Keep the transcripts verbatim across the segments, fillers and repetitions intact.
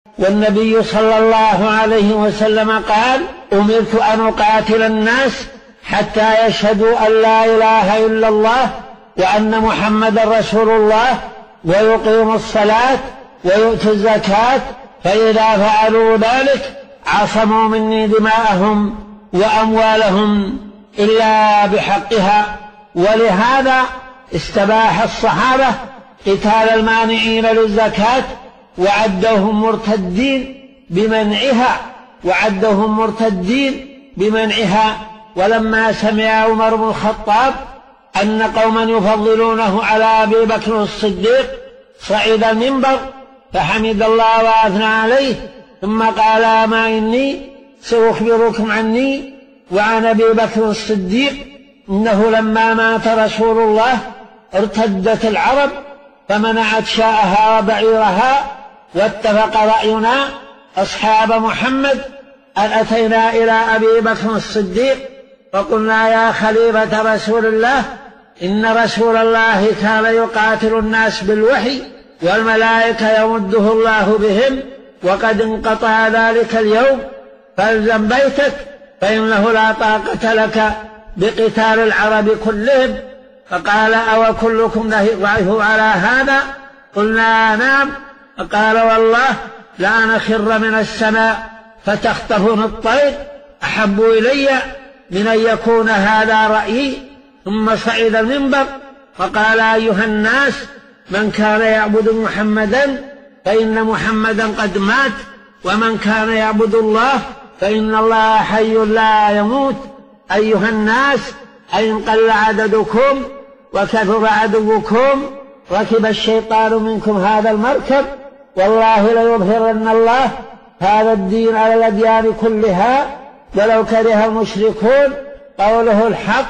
والنبي صلى الله عليه وسلم قال: أمرت أن أقاتل الناس حتى يشهدوا أن لا إله إلا الله وأن محمدا رسول الله ويقيموا الصلاة ويؤتوا الزكاة، فإذا فعلوا ذلك عصموا مني دماءهم وأموالهم إلا بحقها. ولهذا استباح الصحابة قتال المانعين للزكاة وعدوهم مرتدين بمنعها وعدوهم مرتدين بمنعها ولما سمع عمر بن الخطاب أن قوما يفضلونه على أبي بكر الصديق صعد المنبر فحمد الله وأثنى عليه، ثم قال: أما إني سأخبركم عني وعن أبي بكر الصديق، إنه لما مات رسول الله ارتدت العرب فمنعت شاءها وبعيرها، واتفق رأينا أصحاب محمد أن أتينا إلى أبي بكر الصديق فقلنا: يا خليفة رسول الله، إن رسول الله كان يقاتل الناس بالوحي والملائكة يمده الله بهم، وقد انقطع ذلك اليوم، فالزم بيتك فإنه لا طاقة لك بقتال العرب كلهم. فقال: أو كلكم ضعيف على هذا؟ قلنا: نعم. فقال: والله لا نخر من السماء فتخطفني الطير أحب إلي من أن يكون هذا رأيي. ثم صعد المنبر فقال: أيها الناس، من كان يعبد محمدا فإن محمدا قد مات، ومن كان يعبد الله فإن الله حي لا يموت. أيها الناس، أين قل عددكم وكثر عدوكم ركب الشيطان منكم هذا المركب، والله ليظهرن الله هذا الدين على الأديان كلها ولو كره المشركون. قوله الحق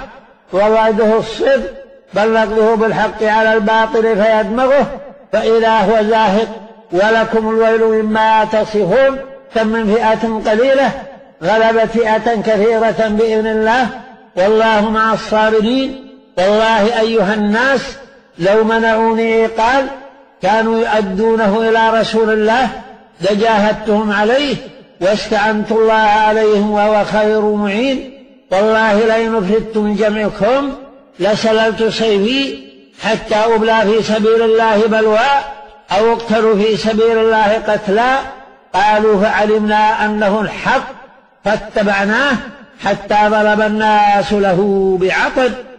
ووعده الصدق، بل نقذف بالحق على الباطل فيدمغه فإذا هو زاهق، ولكم الويل مما تصفون. كم من فئة قليلة غلبت فئة كثيرة بإذن الله والله مع الصابرين. والله أيها الناس، لو منعوني عقال كانوا يؤدونه إلى رسول الله لجاهدتهم عليه واستعنت الله عليهم وهو خير معين. والله لئن أفردت من جمعكم لسللت سيفي حتى أبلى في سبيل الله بلواء أو اقتلوا في سبيل الله قتلا. قالوا: فعلمنا أنه الحق فاتبعناه حتى ضرب الناس له بعقد.